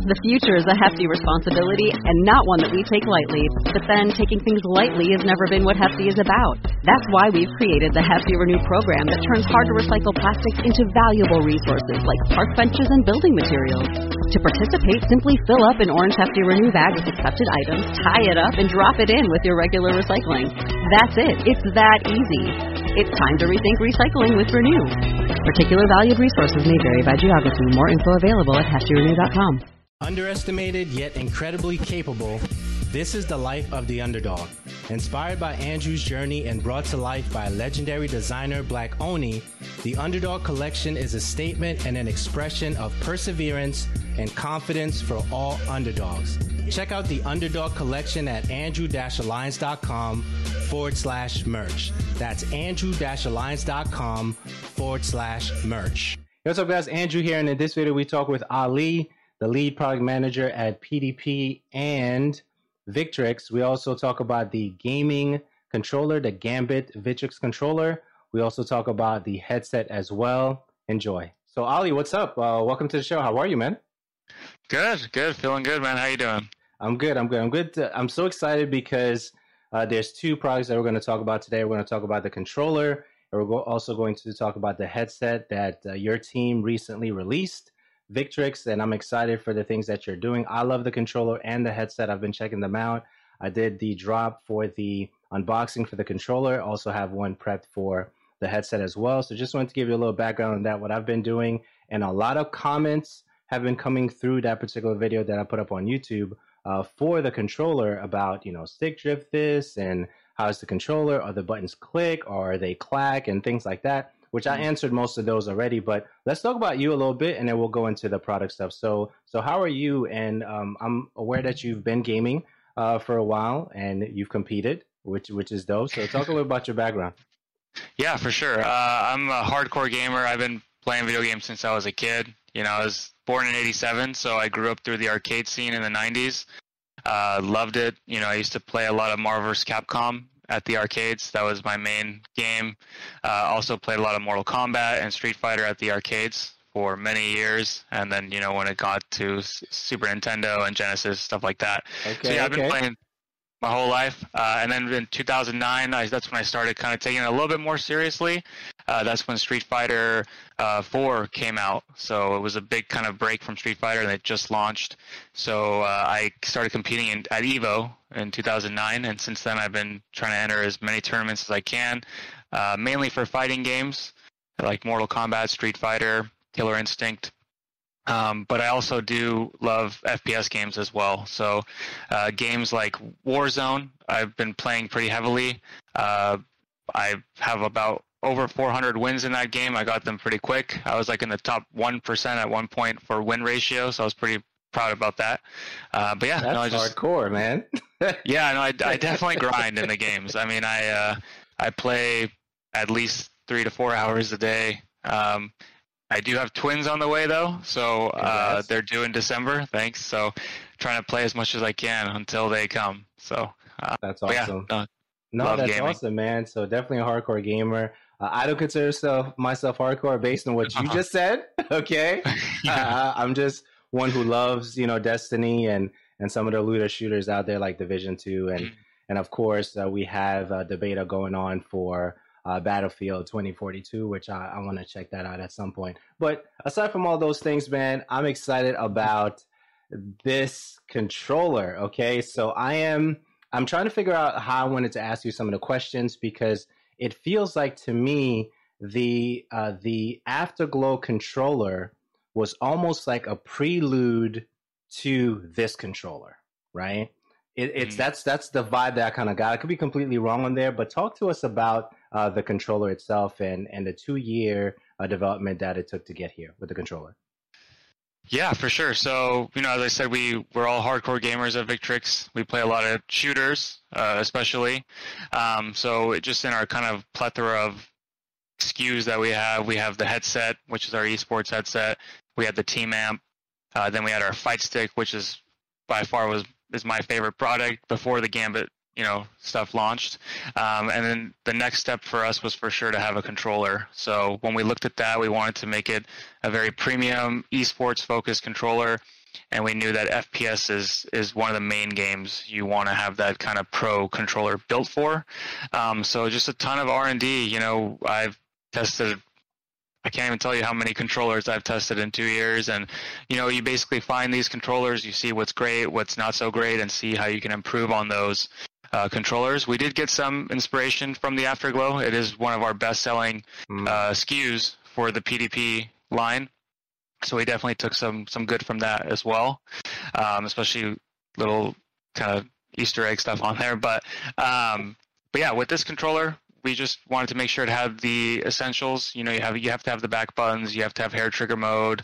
The future is a hefty responsibility and not one that we take lightly. But then taking things lightly has never been what Hefty is about. That's why we've created the Hefty Renew program that turns hard-to-recycle plastics into valuable resources like park benches and building materials. To participate, simply fill up an orange Hefty Renew bag with accepted items, tie it up, and drop it in with your regular recycling. That's it. It's that easy. It's time to rethink recycling with Renew. Particular valued resources may vary by geography. More info available at heftyrenew.com. Underestimated yet incredibly capable, this is the life of the underdog. Inspired by Andrew's journey and brought to life by legendary designer Black Oni, the Underdog Collection is a statement and an expression of perseverance and confidence for all underdogs. Check out the Underdog Collection at andrew-alliance.com/merch. That's andrew-alliance.com/merch. Hey, what's up, guys? Andrew here, and in this video, we talk with Ali, the lead product manager at PDP and Victrix. We also talk about the gaming controller, the Gambit Victrix controller. We also talk about the headset as well. Enjoy. So, Ali, what's up? Welcome to the show. How are you, man? Good. Feeling good, man. How you doing? I'm good. I'm so excited because there's two products that we're going to talk about today. We're going to talk about the controller, and we're also going to talk about the headset that your team recently released, Victrix, and I'm excited for the things that you're doing. I love the controller and the headset. I've been checking them out. I did the drop for the unboxing for the controller. Also have one prepped for the headset as well. So just wanted to give you a little background on that, what I've been doing. And a lot of comments have been coming through that particular video that I put up on YouTube for the controller about, stick drift this and how is the controller, are the buttons click or are they clack and things like that, which I answered most of those already. But let's talk about you a little bit and then we'll go into the product stuff. So how are you? And I'm aware that you've been gaming for a while and you've competed, which is dope. So talk a little about your background. Yeah, for sure. I'm a hardcore gamer. I've been playing video games since I was a kid. I was born in '87, so I grew up through the arcade scene in the '90s. Loved it. I used to play a lot of Marvel vs. Capcom at the arcades. That was my main game. Also played a lot of Mortal Kombat and Street Fighter at the arcades for many years. And then, when it got to Super Nintendo and Genesis, stuff like that. Okay, so yeah, I've been playing my whole life. And then in 2009, that's when I started kind of taking it a little bit more seriously. That's when Street Fighter 4 came out. So it was a big kind of break from Street Fighter, and it just launched. So I started competing at EVO in 2009, and since then I've been trying to enter as many tournaments as I can, mainly for fighting games like Mortal Kombat, Street Fighter, Killer Instinct. But I also do love FPS games as well. So games like Warzone, I've been playing pretty heavily. I have about over 400 wins in that game. I got them pretty quick. I was like in the top 1% at one point for win ratio, so I was pretty proud about that. But yeah, that's hardcore, man. Yeah, no, I definitely grind in the games. I mean, I play at least 3 to 4 hours a day. I do have twins on the way though, so they're due in December. Thanks. So trying to play as much as I can until they come. So that's awesome. Yeah, no, that's gaming. Awesome, man. So definitely a hardcore gamer. I don't consider myself hardcore based on what you just said. Okay, I'm just one who loves Destiny and some of the looter shooters out there like Division 2 and of course we have the beta going on for Battlefield 2042, which I want to check that out at some point. But aside from all those things, man, I'm excited about this controller. Okay, so I'm trying to figure out how I wanted to ask you some of the questions because it feels like to me the Afterglow controller was almost like a prelude to this controller, right? That's the vibe that I kind of got. I could be completely wrong on there, but talk to us about the controller itself and the 2-year development that it took to get here with the controller. Yeah, for sure. So, as I said, we're all hardcore gamers at Victrix. We play a lot of shooters, especially. So just in our kind of plethora of SKUs that we have the headset, which is our esports headset. We had the Team Amp. Then we had our Fight Stick, which is by far is my favorite product before the Gambit stuff launched. And then the next step for us was for sure to have a controller. So when we looked at that, we wanted to make it a very premium esports focused controller. and we knew that FPS is one of the main games you want to have that kind of pro controller built for. So just a ton of R&D. You know, I've tested, I can't even tell you how many controllers I've tested in 2 years. And, you know, you basically find these controllers, you see what's great, what's not so great, and see how you can improve on those controllers. We did get some inspiration from the Afterglow. It is one of our best-selling SKUs for the PDP line. So we definitely took some good from that as well, especially little kind of Easter egg stuff on there. But yeah, with this controller, we just wanted to make sure it had the essentials. You know, you have to have the back buttons, you have to have hair trigger mode,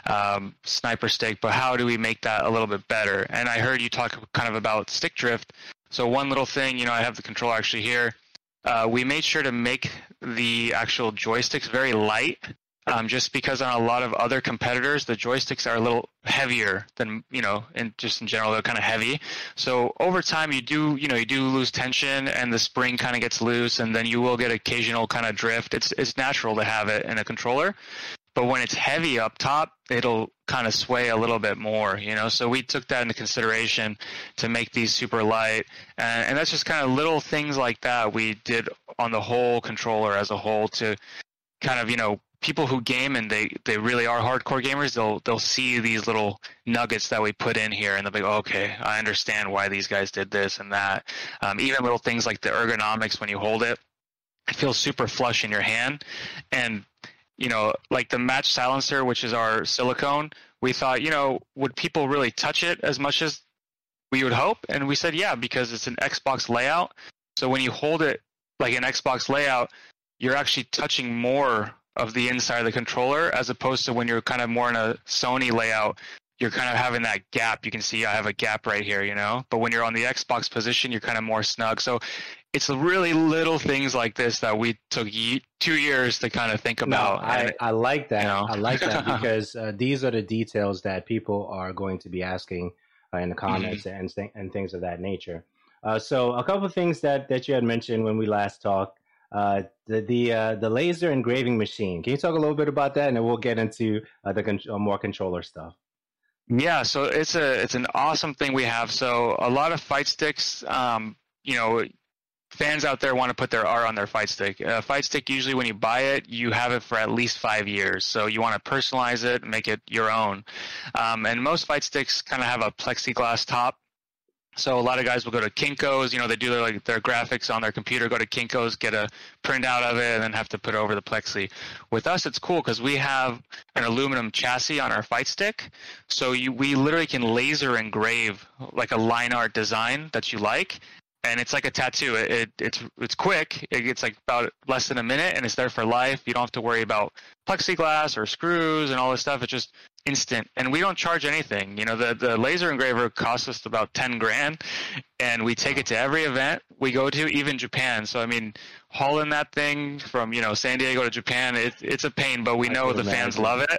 sniper stick, but how do we make that a little bit better? And I heard you talk kind of about stick drift. So one little thing, you know, I have the controller actually here. We made sure to make the actual joysticks very light, just because on a lot of other competitors, the joysticks are a little heavier than, you know, in general, they're kind of heavy. So over time, you do lose tension, and the spring kind of gets loose, and then you will get occasional kind of drift. It's natural to have it in a controller, but when it's heavy up top, it'll kind of sway a little bit more, you know. So we took that into consideration to make these super light, and that's just kind of little things like that we did on the whole controller as a whole to kind of, you know, people who game and they really are hardcore gamers, they'll see these little nuggets that we put in here, and they'll be like, oh, okay, I understand why these guys did this and that. Even little things like the ergonomics when you hold it, it feels super flush in your hand. And, you know, like the match silencer, which is our silicone, we thought, you know, would people really touch it as much as we would hope? And we said, yeah, because it's an Xbox layout. So when you hold it like an Xbox layout, you're actually touching more of the inside of the controller, as opposed to when you're kind of more in a Sony layout, you're kind of having that gap. You can see I have a gap right here, you know, but when you're on the Xbox position, you're kind of more snug. So it's really little things like this that we took 2 years to kind of think about. No, I like that. You know? I like that because these are the details that people are going to be asking in the comments and things of that nature. So a couple of things that you had mentioned when we last talked. The laser engraving machine. Can you talk a little bit about that, and then we'll get into the more controller stuff? Yeah, so it's an awesome thing we have. So a lot of fight sticks, you know, fans out there want to put their art on their fight stick. Fight stick, usually when you buy it, you have it for at least 5 years. So you want to personalize it, make it your own. And most fight sticks kind of have a plexiglass top. So a lot of guys will go to Kinko's, you know, they do their graphics on their computer, go to Kinko's, get a printout of it, and then have to put it over the plexi. With us, it's cool because we have an aluminum chassis on our fight stick. So we literally can laser engrave like a line art design that you like. And it's like a tattoo. It's quick. It's like about less than a minute, and it's there for life. You don't have to worry about plexiglass or screws and all this stuff. It's just instant. And we don't charge anything. You know, the laser engraver costs us about $10,000, and we take it to every event we go to, even Japan. So I mean, hauling that thing from, you know, San Diego to Japan, it's a pain, but we know the fans love it.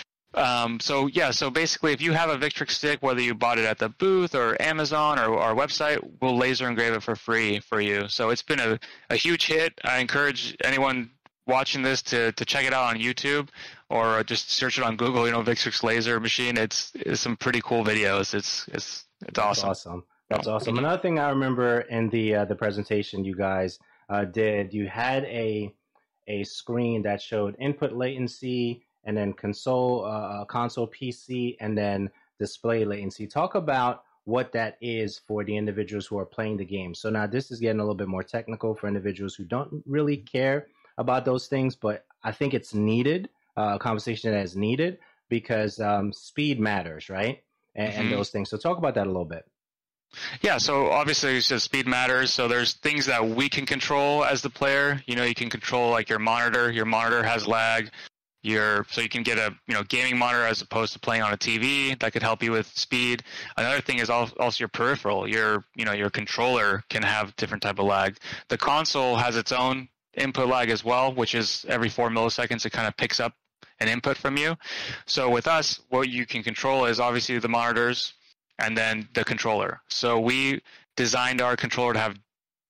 So basically, if you have a Victrix stick, whether you bought it at the booth or Amazon or our website, we'll laser engrave it for free for you. So it's been a huge hit. I encourage anyone watching this to check it out on YouTube or just search it on Google, you know, Victrix laser machine. It's some pretty cool videos. It's awesome. That's awesome. Another thing I remember in the presentation you guys did, you had a screen that showed input latency, and then console PC, and then display latency. Talk about what that is for the individuals who are playing the game. So now this is getting a little bit more technical for individuals who don't really care about those things, but I think it's needed, a conversation that is needed, because speed matters, right? And those things. So talk about that a little bit. Yeah, so obviously you said speed matters. So there's things that we can control as the player. You know, you can control like your monitor. Your monitor has lag. So you can get a gaming monitor as opposed to playing on a TV. That could help you with speed. Another thing is also your peripheral. Your controller can have different type of lag. The console has its own input lag as well, which is every 4 milliseconds it kind of picks up an input from you. So with us, what you can control is obviously the monitors and then the controller. So we designed our controller to have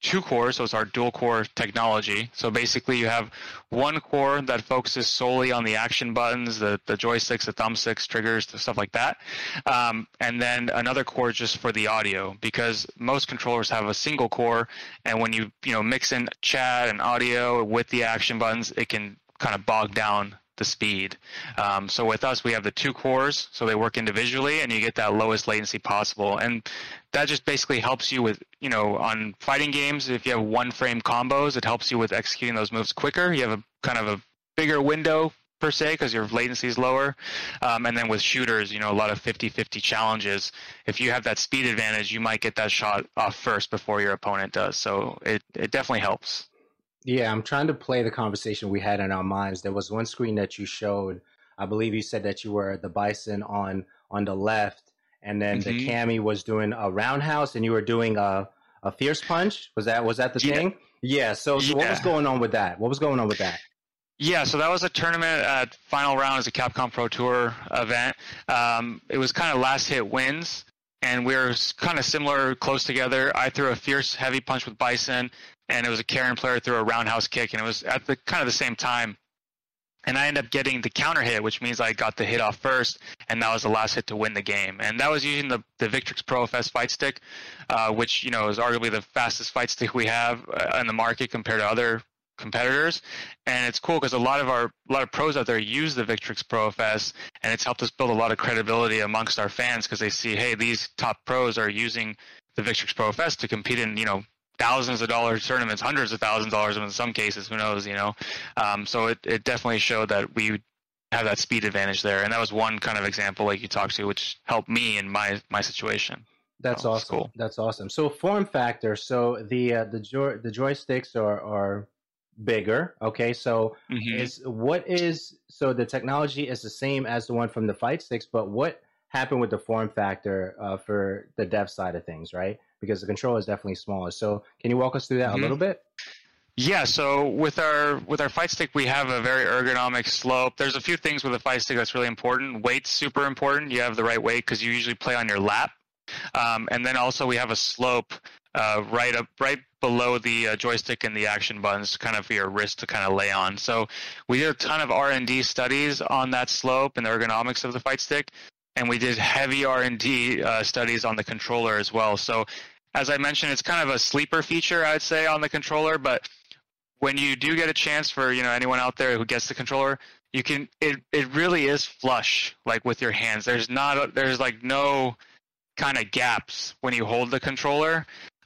two cores, so it's our dual core technology. So basically you have one core that focuses solely on the action buttons, the joysticks, the thumbsticks, triggers, the stuff like that. And then another core just for the audio, because most controllers have a single core, and when you mix in chat and audio with the action buttons, it can kind of bog down the speed. So with us, we have the two cores, so they work individually, and you get that lowest latency possible. And that just basically helps you with, on fighting games, if you have one frame combos, it helps you with executing those moves quicker. You have a kind of a bigger window per se, because your latency is lower. And then with shooters, a lot of 50-50 challenges. If you have that speed advantage, you might get that shot off first before your opponent does. So it definitely helps. Yeah, I'm trying to play the conversation we had in our minds. There was one screen that you showed. I believe you said that you were the Bison on the left, and then the Cammy was doing a roundhouse, and you were doing a fierce punch. Was that the thing? Yeah. So what was going on with that? Yeah, so that was a tournament at final round as a Capcom Pro Tour event. It was kind of last hit wins, and we were kind of similar, close together. I threw a fierce heavy punch with Bison, and it was a Karen player threw a roundhouse kick, and it was at the kind of the same time. And I ended up getting the counter hit, which means I got the hit off first, and that was the last hit to win the game. And that was using the Victrix Pro FS fight stick, which is arguably the fastest fight stick we have in the market compared to other competitors. And it's cool because a lot of pros out there use the Victrix Pro FS, and it's helped us build a lot of credibility amongst our fans because they see, hey, these top pros are using the Victrix Pro FS to compete in thousands of dollars tournaments, hundreds of thousands of dollars in some cases, who knows, so it definitely showed that we have that speed advantage there. And that was one kind of example like you talked to, which helped me in my situation. That's awesome. Cool. That's awesome. So form factor, so the joysticks are bigger. Okay. So so the technology is the same as the one from the fight sticks, but what happened with the form factor for the dev side of things, right? Because the controller is definitely smaller. So can you walk us through that a little bit? Yeah, so with our fight stick, we have a very ergonomic slope. There's a few things with a fight stick that's really important. Weight's super important. You have the right weight because you usually play on your lap. And then also we have a slope right below the joystick and the action buttons, kind of for your wrist to kind of lay on. So we did a ton of R&D studies on that slope and the ergonomics of the fight stick. And we did heavy R&D studies on the controller as well. So as I mentioned, it's kind of a sleeper feature, I'd say, on the controller. But when you do get a chance for anyone out there who gets the controller, you can it really is flush, like with your hands. There's like no kind of gaps when you hold the controller.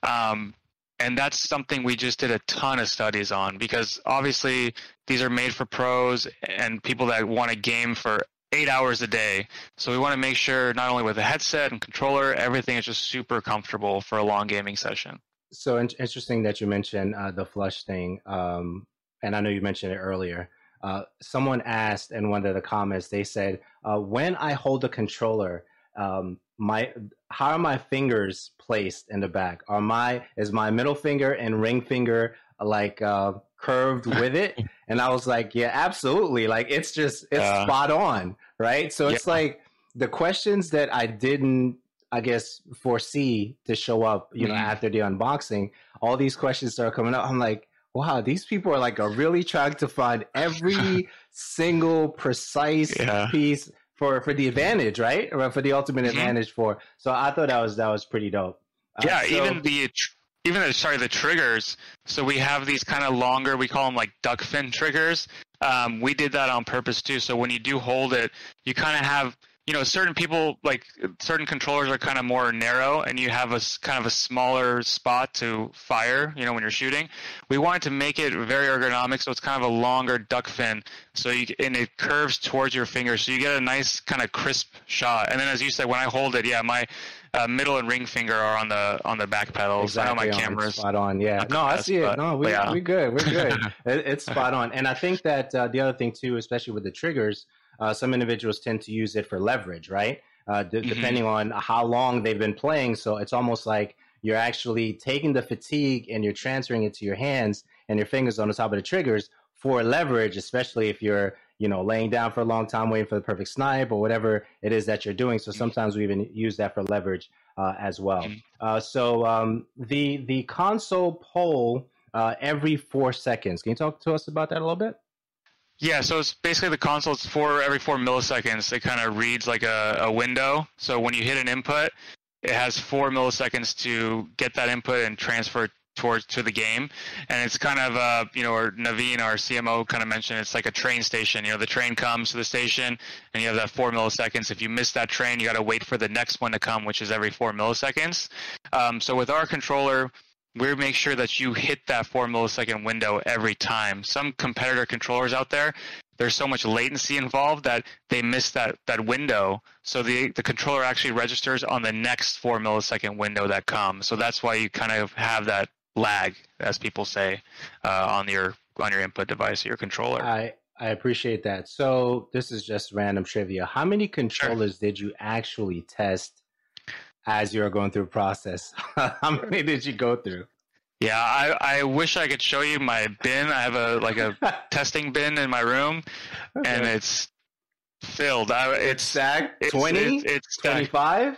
And that's something we just did a ton of studies on, because obviously these are made for pros and people that want to game for 8 hours a day. So we want to make sure not only with the headset and controller, everything is just super comfortable for a long gaming session. So interesting that you mentioned the flush thing. And I know you mentioned it earlier. Someone asked in one of the comments, they said, when I hold the controller, how are my fingers placed in the back? Is my middle finger and ring finger like curved with it? And I was like, yeah, absolutely. Like it's spot on, right? So it's like the questions that I didn't, I guess, foresee to show up, after the unboxing, all these questions start coming up. I'm like, wow, these people are really trying to find every single precise piece for the advantage, right? Or for the ultimate advantage for. So I thought that was pretty dope. Even the triggers. So we have these kind of longer, we call them like duck fin triggers. We did that on purpose too. So when you do hold it, you kind of have, certain people, like certain controllers are kind of more narrow and you have a kind of a smaller spot to fire, when you're shooting. We wanted to make it very ergonomic. So it's kind of a longer duck fin. And it curves towards your finger. So you get a nice kind of crisp shot. And then as you said, when I hold it, my middle and ring finger are on the back pedals. Exactly. I know my camera's spot on. Yeah. No, I see it. No, we're good. We're good. It's spot on. And I think that the other thing too, especially with the triggers, some individuals tend to use it for leverage, right? Depending on how long they've been playing. So it's almost like you're actually taking the fatigue and you're transferring it to your hands and your fingers on the top of the triggers for leverage, especially if you're, laying down for a long time waiting for the perfect snipe or whatever it is that you're doing. So sometimes we even use that for leverage as well. So the console poll every 4 seconds. Can you talk to us about that a little bit? Yeah, so it's basically the console. It's every 4 milliseconds. It kind of reads like a window. So when you hit an input, it has 4 milliseconds to get that input and transfer to the game. And it's kind of or Naveen, our CMO, kind of mentioned it's like a train station. The train comes to the station and you have that 4 milliseconds. If you miss that train, you got to wait for the next one to come, which is every 4 milliseconds. So with our controller, we make sure that you hit that 4 millisecond window every time. Some competitor controllers out there, there's so much latency involved that they miss that window. So the controller actually registers on the next 4 millisecond window that comes. So that's why you kind of have that lag, as people say, on your input device, your controller. I appreciate that. So this is just random trivia. How many controllers did you actually test as you were going through the process? How many did you go through? Yeah, I wish I could show you my bin. I have a testing bin in my room, and it's filled. It's stacked. 20? It's 25?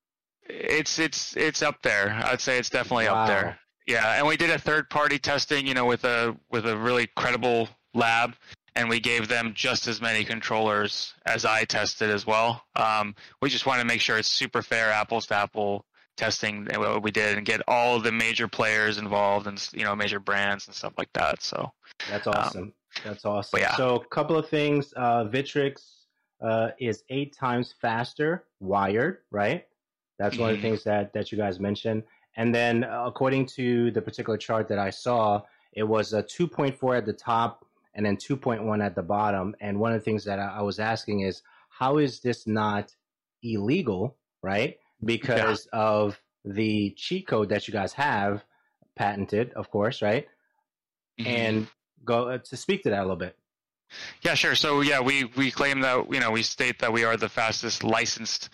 It's up there. I'd say it's definitely up there. Yeah, and we did a third-party testing, with a really credible lab, and we gave them just as many controllers as I tested as well. We just want to make sure it's super fair, apples to apple testing what we did, and get all of the major players involved and major brands and stuff like that. So that's awesome. That's awesome. Yeah. So a couple of things. Victrix is 8 times faster wired, right? That's one of the things that you guys mentioned. And then according to the particular chart that I saw, it was a 2.4 at the top and then 2.1 at the bottom. And one of the things that I was asking is, how is this not illegal, right? Because of the cheat code that you guys have patented, of course, right? And go to speak to that a little bit. Yeah, sure. So yeah, we claim that, we state that we are the fastest licensed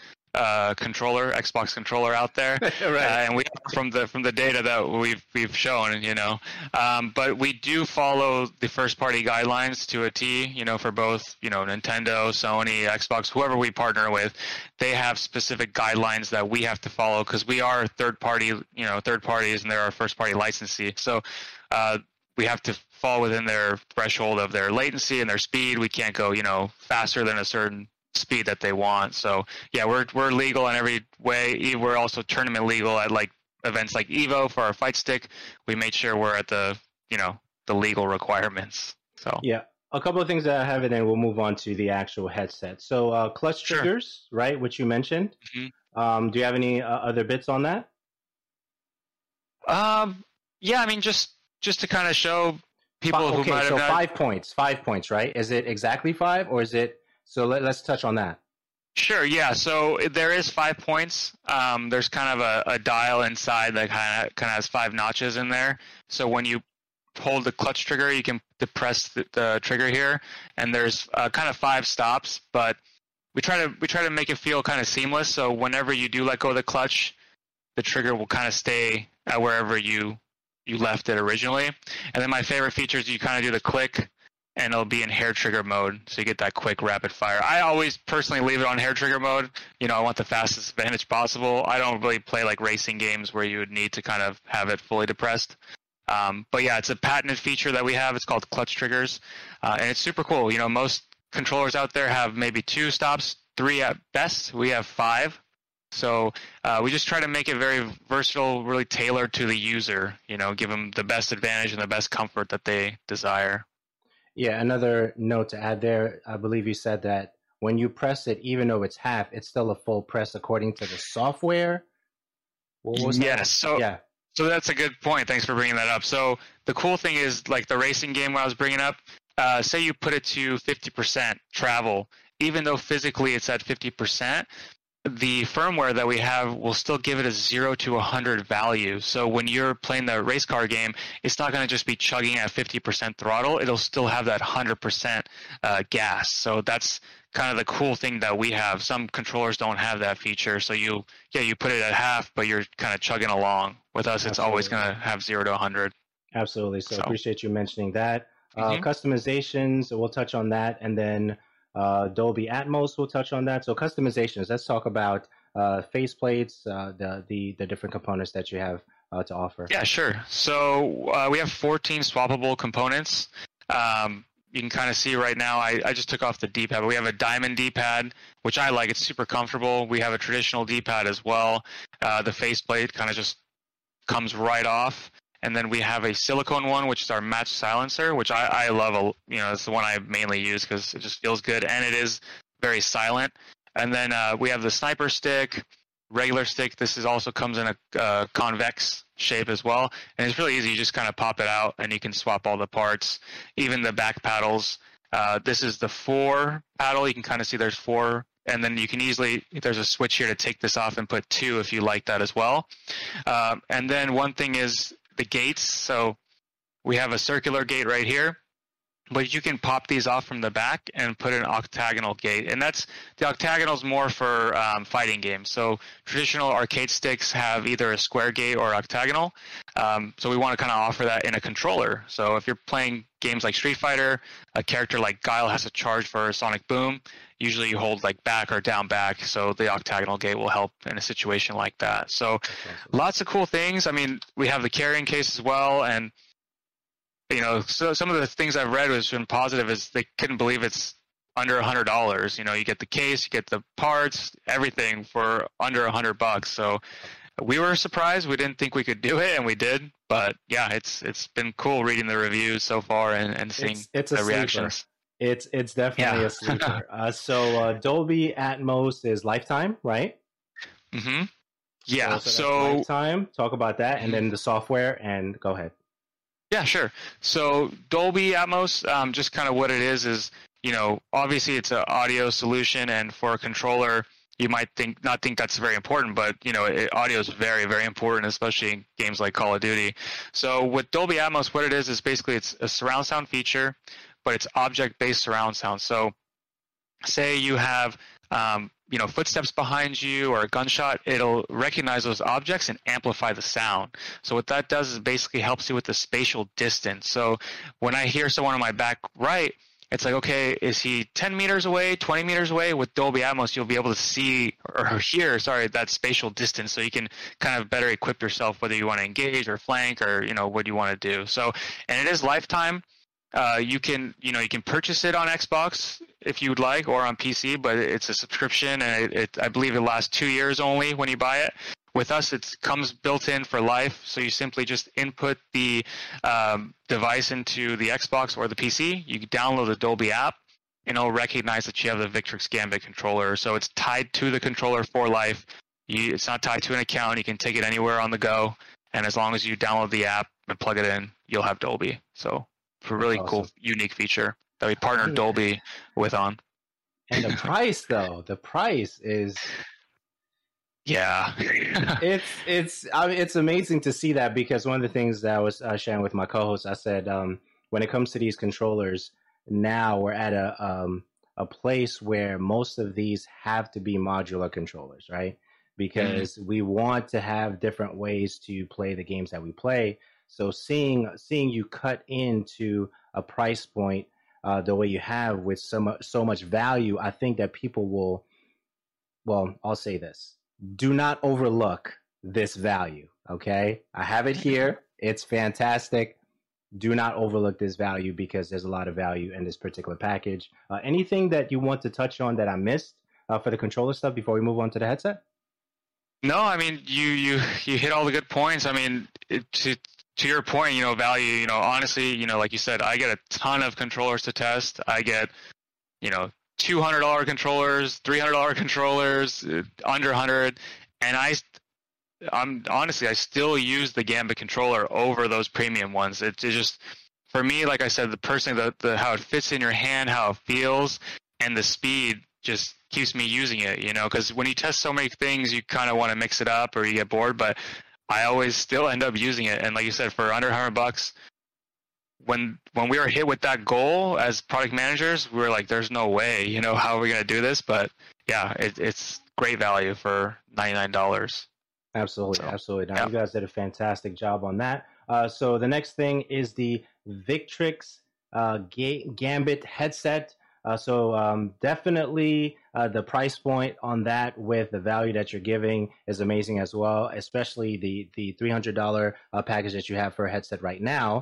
Xbox controller out there, right. And we from the data that we've shown, but we do follow the first party guidelines to a T, for both, Nintendo, Sony, Xbox, whoever we partner with, they have specific guidelines that we have to follow because we are third parties and they're our first party licensee. So we have to fall within their threshold of their latency and their speed. We can't go, faster than a certain speed that they want. So yeah, we're legal in every way. We're also tournament legal at events like Evo for our fight stick. We made sure we're at the legal requirements. So yeah, a couple of things that I have, and then we'll move on to the actual headset. So clutch triggers, right, which you mentioned. Do you have any other bits on that? Yeah, I mean just to kind of show people who might have not... 5 points, right? Is it exactly 5 or is it? So let's touch on that. Sure, yeah. So there is 5 points. There's kind of a dial inside that kind of has 5 notches in there. So when you hold the clutch trigger, you can depress the trigger here, and there's kind of 5 stops. But we try to make it feel kind of seamless. So whenever you do let go of the clutch, the trigger will kind of stay at wherever you left it originally. And then my favorite feature is you kind of do the click, and it'll be in hair trigger mode, so you get that quick rapid fire. I always personally leave it on hair trigger mode. I want the fastest advantage possible. I don't really play racing games where you would need to kind of have it fully depressed. But yeah, it's a patented feature that we have. It's called clutch triggers, and it's super cool. Most controllers out there have maybe 2 stops, 3 at best. We have 5. So we just try to make it very versatile, really tailored to the user, give them the best advantage and the best comfort that they desire. Yeah, another note to add there, I believe you said that when you press it, even though it's half, it's still a full press according to the software. What was that? Yes, so that's a good point. Thanks for bringing that up. So the cool thing is, the racing game I was bringing up, say you put it to 50% travel, even though physically it's at 50%, the firmware that we have will still give it a 0 to 100 value. So when you're playing the race car game, it's not going to just be chugging at 50% throttle. It'll still have that 100% gas. So that's kind of the cool thing that we have. Some controllers don't have that feature. So you put it at half, but you're kind of chugging along. With us, it's always going to have 0 to 100. Absolutely. So appreciate you mentioning that. Customizations, we'll touch on that, and then Dolby Atmos, we'll touch on that. So customizations, let's talk about faceplates, the different components that you have to offer. Yeah, sure. So we have 14 swappable components. You can kind of see right now, I just took off the D-pad, but we have a diamond D-pad, which I like. It's super comfortable. We have a traditional D-pad as well. The faceplate kind of just comes right off. And then we have a silicone one, which is our match silencer, which I love. It's the one I mainly use because it just feels good, and it is very silent. And then we have the sniper stick, regular stick. This also comes in a convex shape as well, and it's really easy. You just kind of pop it out, and you can swap all the parts, even the back paddles. This is the 4 paddle. You can kind of see there's 4. And then you can easily, there's a switch here to take this off and put 2 if you like that as well. And then one thing is the gates. So we have a circular gate right here, but you can pop these off from the back and put an octagonal gate. And the octagonal is more for fighting games. So traditional arcade sticks have either a square gate or octagonal. So we want to kind of offer that in a controller. So if you're playing games like Street Fighter, a character like Guile has a charge for Sonic Boom. Usually you hold like back or down back, so the octagonal gate will help in a situation like that. So lots of cool things. I mean, we have the carrying case as well, and so some of the things I've read was been positive is they couldn't believe it's under $100. You get the case, you get the parts, everything for under $100. So we were surprised. We didn't think we could do it, and we did. But yeah, it's been cool reading the reviews so far and seeing the reactions. It's definitely a sleeper. So Dolby Atmos is lifetime, right? Mm-hmm. Yeah. So lifetime. Talk about that, and then the software. And go ahead. Yeah, sure. So Dolby Atmos, just kind of what it is, obviously it's an audio solution, and for a controller, you might not think that's very important, but audio is very, very important, especially in games like Call of Duty. So with Dolby Atmos, what it is basically it's a surround sound feature, but it's object-based surround sound. So say you have footsteps behind you or a gunshot, it'll recognize those objects and amplify the sound. So what that does is basically helps you with the spatial distance. So when I hear someone on my back right, it's like, okay, is he 10 meters away, 20 meters away? With Dolby Atmos, you'll be able to see or hear, that spatial distance, so you can kind of better equip yourself whether you want to engage or flank or, what you want to do. So, and it is lifetime. You can purchase it on Xbox if you would like, or on PC, but it's a subscription, and I believe it lasts 2 years only when you buy it. With us, it comes built in for life, so you simply just input the device into the Xbox or the PC. You download the Dolby app, and it'll recognize that you have the Victrix Gambit controller. So it's tied to the controller for life. It's not tied to an account. You can take it anywhere on the go, and as long as you download the app and plug it in, you'll have Dolby. So it's a really cool, unique feature that we partnered Dolby with on. And the price, though, is... Yeah. it's amazing to see that, because one of the things that I was sharing with my co-host, I said, when it comes to these controllers, now we're at a place where most of these have to be modular controllers, right? Because we want to have different ways to play the games that we play. So seeing you cut into a price point the way you have with so much value, I think that people will, well, I'll say this. Do not overlook this value, okay? I have it here. It's fantastic. Do not overlook this value, because there's a lot of value in this particular package. Anything that you want to touch on that I missed for the controller stuff before we move on to the headset? No, I mean, you hit all the good points. I mean, to your point, value, honestly, like you said, I get a ton of controllers to test. I get, $200 controllers, $300 controllers, under 100, and I still use the Gambit controller over those premium ones. It just, for me, like I said, the personally, the how it fits in your hand, how it feels, and the speed just keeps me using it. Because when you test so many things, you kind of want to mix it up or you get bored, but I always still end up using it. And like you said, for under $100. When we were hit with that goal as product managers, we were like, there's no way, how are we going to do this? But yeah, it's great value for $99. Absolutely. Now, you guys did a fantastic job on that. So the next thing is the Victrix Gambit headset. So definitely the price point on that with the value that you're giving is amazing as well, especially the $300 package that you have for a headset right now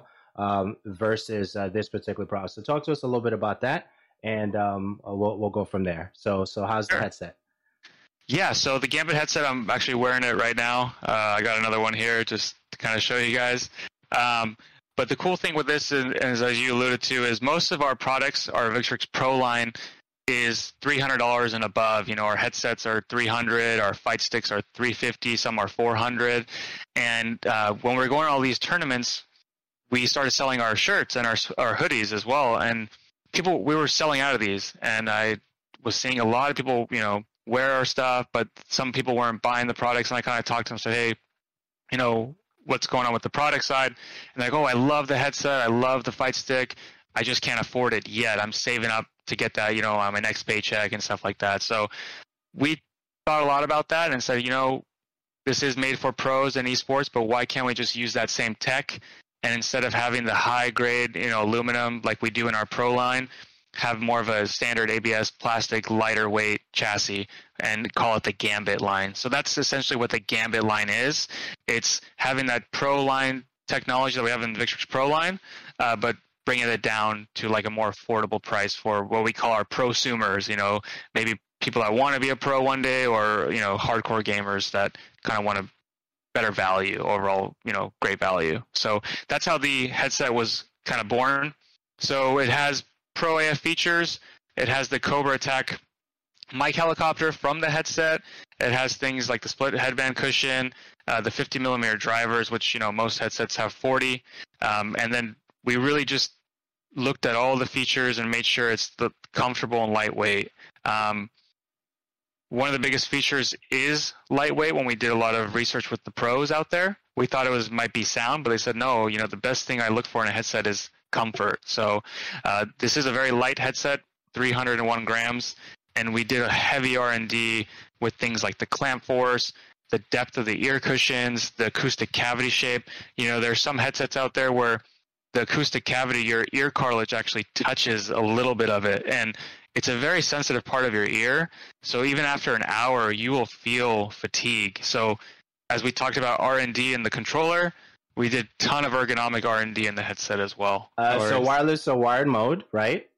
versus this particular product. So talk to us a little bit about that, and we'll go from there. So how's the headset? Yeah, so the Gambit headset, I'm actually wearing it right now. I got another one here just to kind of show you guys. But the cool thing with this, is, as you alluded to, is most of our products, our Victrix Pro line, is $300 and above. You know, our headsets are $300, our fight sticks are $350, some are $400. And when we were going to all these tournaments, we started selling our shirts and our hoodies as well. And we were selling out of these. And I was seeing a lot of people, you know, wear our stuff, but some people weren't buying the products. And I kind of talked to them and said, hey, you know, what's going on with the product side? And like, oh, I love the headset, I love the fight stick, I just can't afford it yet. I'm saving up to get that, you know, on my next paycheck and stuff like that. So we thought a lot about that and said, you know, this is made for pros and esports, but why can't we just use that same tech, and instead of having the high grade, you know, aluminum like we do in our pro line, have more of a standard ABS plastic lighter weight chassis and call it the Gambit line. So that's essentially what the Gambit line is. It's having that pro line technology that we have in the Victrix Pro line, but bringing it down to like a more affordable price for what we call our prosumers, you know, maybe people that want to be a pro one day, or, you know, hardcore gamers that kind of want a better value overall, you know, great value. So that's how the headset was kind of born. So it has Pro AF features. It has the Cobra Attack mic helicopter from the headset. It has things like the split headband cushion, the 50 millimeter drivers, which, you know, most headsets have 40. And then we really just looked at all the features and made sure it's comfortable and lightweight. One of the biggest features is lightweight. When we did a lot of research with the pros out there, we thought it might be sound, but they said, no, you know, the best thing I look for in a headset is comfort. So this is a very light headset, 301 grams, and we did a heavy R&D with things like the clamp force, the depth of the ear cushions, the acoustic cavity shape. You know, there's some headsets out there where the acoustic cavity, your ear cartilage actually touches a little bit of it, and it's a very sensitive part of your ear. So even after an hour, you will feel fatigue. So as we talked about R&D in the controller, we did a ton of ergonomic R&D in the headset as well. So wireless or wired mode, right?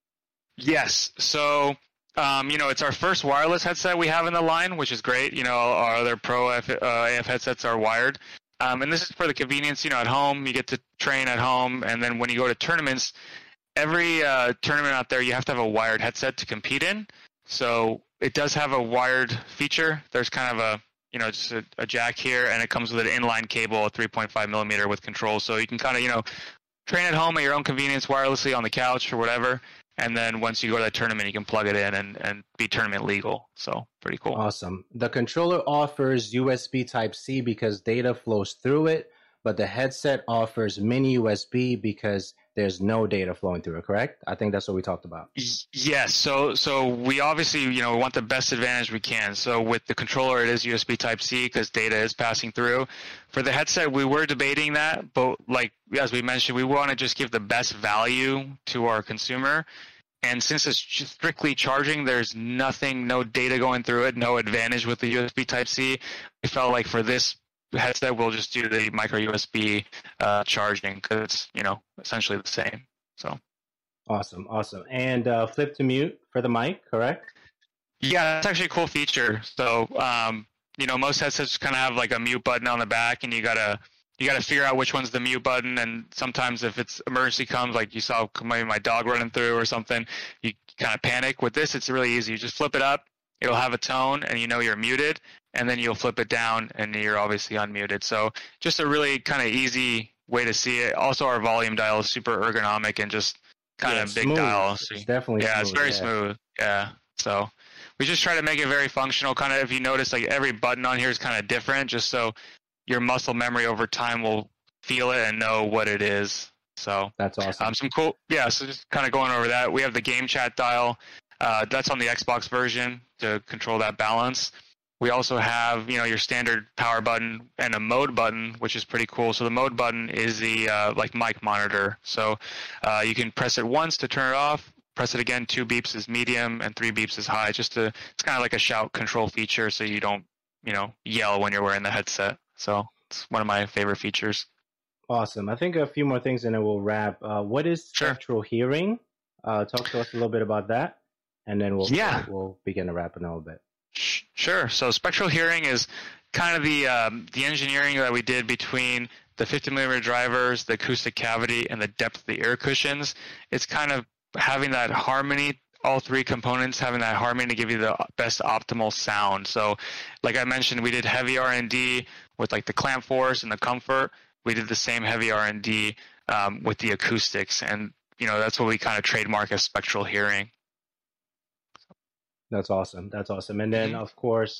Yes. So, you know, it's our first wireless headset we have in the line, which is great. You know, our other Pro AF headsets are wired. And this is for the convenience, you know, at home. You get to train at home. And then when you go to tournaments, every tournament out there, you have to have a wired headset to compete in. So it does have a wired feature. There's kind of a, you know, just a jack here, and it comes with an inline cable, a 3.5 millimeter with control. So you can kind of, you know, train at home at your own convenience wirelessly on the couch or whatever. And then once you go to the tournament, you can plug it in and be tournament legal. So pretty cool. Awesome. The controller offers USB Type-C because data flows through it, but the headset offers mini USB because there's no data flowing through it, correct? I think that's what we talked about. Yes. So we obviously, you know, want the best advantage we can. So with the controller, it is USB Type-C because data is passing through. For the headset, we were debating that, but like, as we mentioned, we want to just give the best value to our consumer. And since it's strictly charging, there's nothing, no data going through it, no advantage with the USB Type-C. We felt like for this headset, we'll just do the micro USB charging because it's, you know, essentially the same. So awesome. And flip to mute for the mic, correct? Yeah, that's actually a cool feature. So you know, most headsets kind of have like a mute button on the back, and you gotta figure out which one's the mute button. And sometimes if it's emergency comes, like you saw maybe my dog running through or something, you kind of panic. With this, it's really easy. You just flip it up, it'll have a tone, and you know you're muted. And then you'll flip it down, and you're obviously unmuted. So just a really kind of easy way to see it. Also, our volume dial is super ergonomic and just kind of big smooth. dial. So it's definitely smooth. It's very smooth. Yeah. So we just try to make it very functional. Kind of, if you notice, like every button on here is kind of different, just so your muscle memory over time will feel it and know what it is. So that's awesome. Some cool. Yeah. So just kind of going over that. We have the game chat dial. That's on the Xbox version to control that balance. We also have, your standard power button and a mode button, which is pretty cool. So the mode button is the like mic monitor. So you can press it once to turn it off. Press it again, 2 beeps is medium and 3 beeps is high. It's kind of like a shout control feature, so you don't, yell when you're wearing the headset. So it's one of my favorite features. Awesome. I think a few more things and then we'll wrap. What is spectral hearing? Talk to us a little bit about that, and then we'll begin to wrap it in a little bit. Sure. So spectral hearing is kind of the engineering that we did between the 50mm drivers, the acoustic cavity, and the depth of the ear cushions. It's kind of having that harmony, all 3 components having that harmony to give you the best optimal sound. So like I mentioned, we did heavy R&D with like the clamp force and the comfort. We did the same heavy R&D with the acoustics, and that's what we kind of trademark as spectral hearing. That's awesome. And then, of course,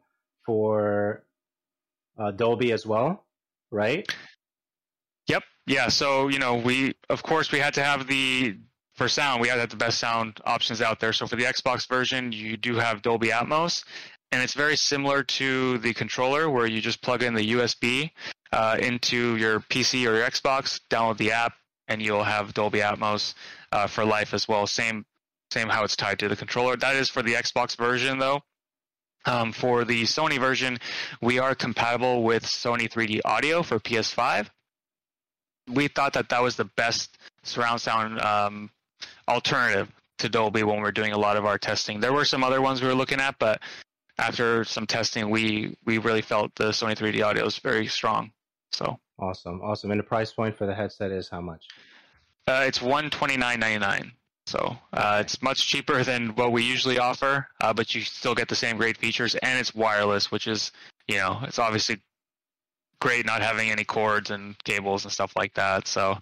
for Dolby as well, right? Yep. Yeah. So, we had to have for sound, we had to have the best sound options out there. So for the Xbox version, you do have Dolby Atmos, and it's very similar to the controller where you just plug in the USB into your PC or your Xbox, download the app, and you'll have Dolby Atmos for life as well. Same how it's tied to the controller. That is for the Xbox version, though. For the Sony version, we are compatible with Sony 3D Audio for PS5. We thought that was the best surround sound alternative to Dolby when we're doing a lot of our testing. There were some other ones we were looking at, but after some testing, we really felt the Sony 3D Audio is very strong. So awesome. And the price point for the headset is how much? It's $129.99. So it's much cheaper than what we usually offer, but you still get the same great features, and it's wireless, which is, it's obviously great not having any cords and cables and stuff like that. So,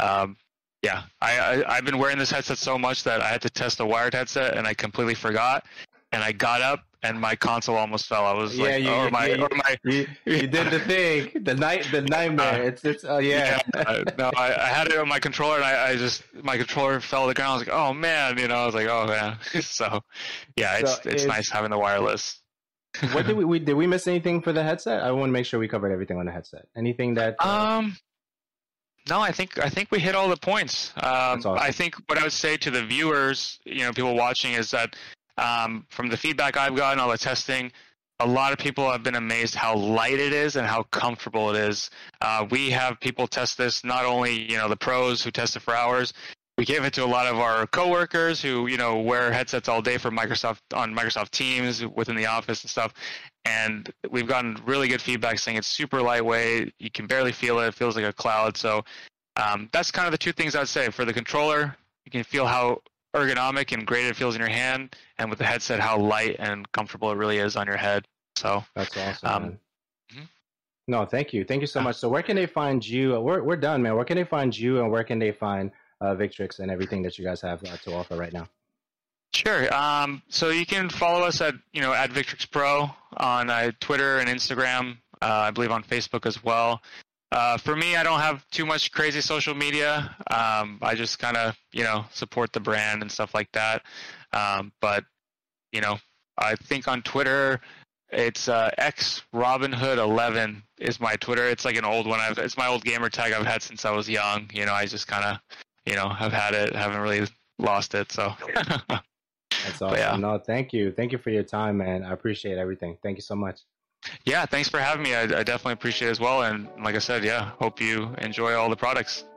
I've been wearing this headset so much that I had to test a wired headset, and I completely forgot, and I got up, and my console almost fell. I was you did the thing, the nightmare. No, I had it on my controller, and my controller fell to the ground. I was like, oh man, I was like, oh man. So, it's nice having the wireless. What did we miss anything for the headset? I want to make sure we covered everything on the headset. Anything that? No, I think we hit all the points. Awesome. I think what I would say to the viewers, people watching, is that. From the feedback I've gotten, all the testing, a lot of people have been amazed how light it is and how comfortable it is. We have people test this, not only, the pros who test it for hours. We gave it to a lot of our coworkers who, wear headsets all day for Microsoft Teams within the office and stuff. And we've gotten really good feedback saying it's super lightweight. You can barely feel it. It feels like a cloud. So that's kind of the 2 things I'd say. For the controller, you can feel how ergonomic and great it feels in your hand, and with the headset, how light and comfortable it really is on your head. So that's awesome. No, thank you so much. So where can they find you? We're done, man. Where can they find you, and where can they find Victrix and everything that you guys have to offer right now? Sure. So you can follow us at Victrix Pro on Twitter and Instagram. I believe on Facebook as well. For me, I don't have too much crazy social media. I just kind of, support the brand and stuff like that. But, I think on Twitter, it's xrobinhood11 is my Twitter. It's like an old one. It's my old gamer tag I've had since I was young. I just kind of, have had it, haven't really lost it. So that's awesome. Yeah. No, thank you. Thank you for your time, man. I appreciate everything. Thank you so much. Yeah, thanks for having me. I definitely appreciate it as well. And like I said, hope you enjoy all the products.